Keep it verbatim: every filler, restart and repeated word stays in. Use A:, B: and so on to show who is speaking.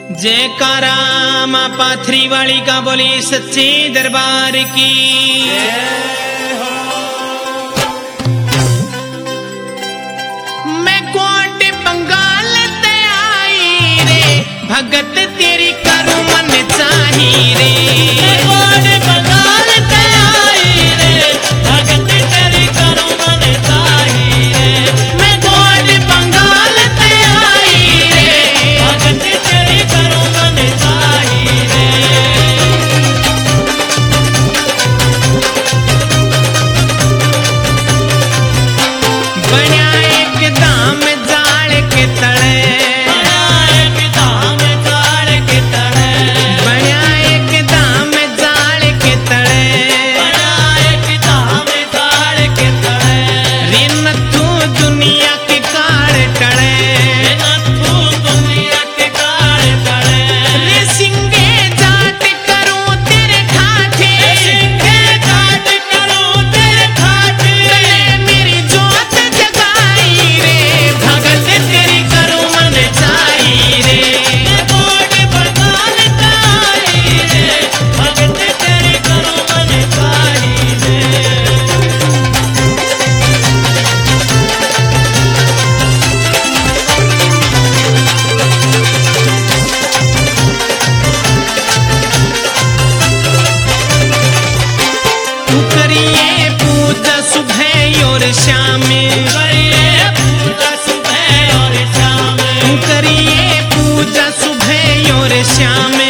A: जयकारा मां पाथरी वाली का बोली सच्चे दरबार की। मैं कोट बंगाल ते आई रे, भगत तेरी करूं मन चाही रे। कोट बंगाल ते आई रे, भगत तेरी करूं मन चाही रे। मैं कोट बंगाल ते आई रे, भगत तेरी करूं मन चाही रे। बन्या एक दाम जाल के तले, बन्या एक दाम जाल के तले, बन्या एक दाम जाल के तले, बन्या एक दाम जाल के तले। रे नथू दुनिया के काल टले, रे नथू दुनिया के काल टले। रे सिंगे जाट करूं तेरे खाते, रे सिंगे जाट करूं तेरे खाते। तले मेरी जोत जगाई रे, भगत तेरी करूं मन चाही रे। कोट बंगाल ते आई रे, भगत तेरी करूं मन चाही रे। तू करिए पूजा सुबह और शाम, करिए पूजा सुबह और शाम, तू करिए पूजा सुबह और शाम।